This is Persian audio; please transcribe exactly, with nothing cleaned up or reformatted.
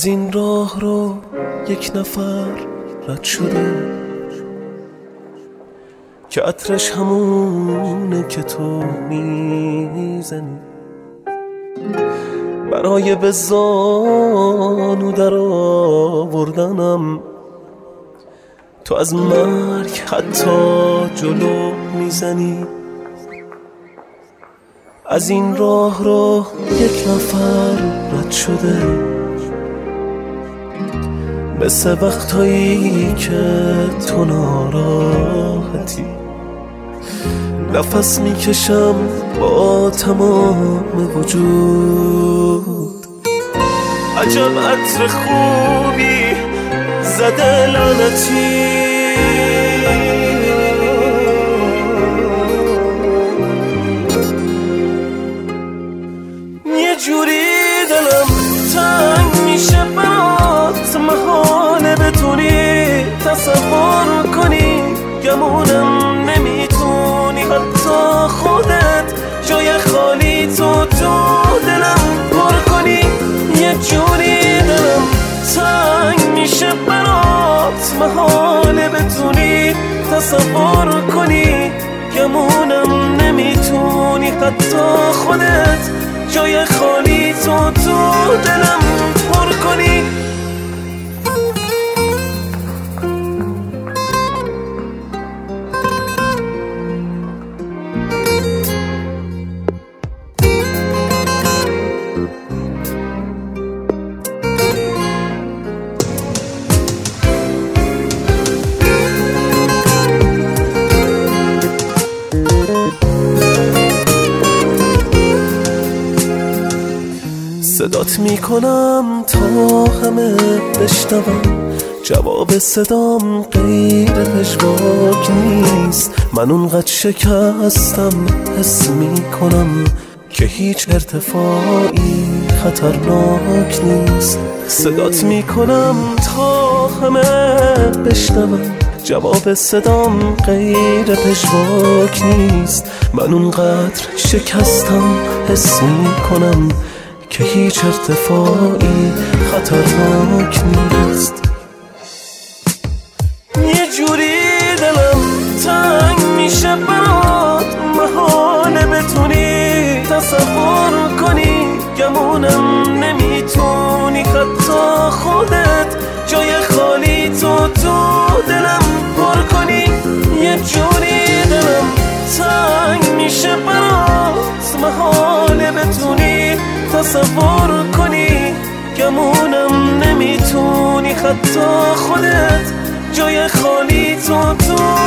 این راه رو یک نفر رد شده که عطرش همونه که تو میزنی، برای به زانو در آوردنم تو از مرگ حتی جلو میزنی. از این راه رو یک نفر رد شده، مثل وقتایی که تو ناراحتی، نفس میکشم با تمام وجود. عجب عطر خوبی زده لعنتی، یه جوری دلم تنگ میشه برات، محاله بتونی تصور کنی، گمونم نمیتونی حتی خودت جای خالی تو تو دلم پر کنی. یه جوری دلم تنگ میشه برات، محاله بتونی تصور کنی، گمونم نمیتونی حتی خودت جای خالی تو تو دلم پر کنی. صدات میکنم تا همه بشنوم، جواب صدام غیر پژواک نیست. من اونقدر شکستم حس میکنم که هیچ ارتفاعی خطرناک نیست. صدات میکنم تا همه بشنوم، جواب صدام غیر پژواک نیست. من اونقدر شکستم حس میکنم که هیچ ارتفاعی خطرناک نیست. یه جوری دلم تنگ میشه برات، محاله بتونی تصور کنی، گمونم نمیتونی حتی خودت جای خالی تو تو دلم پر کنی. یه جوری دلم تنگ میشه برات، محاله بتونی تصور کنی، گمونم نمیتونی حتی خودت جای خالی تو تو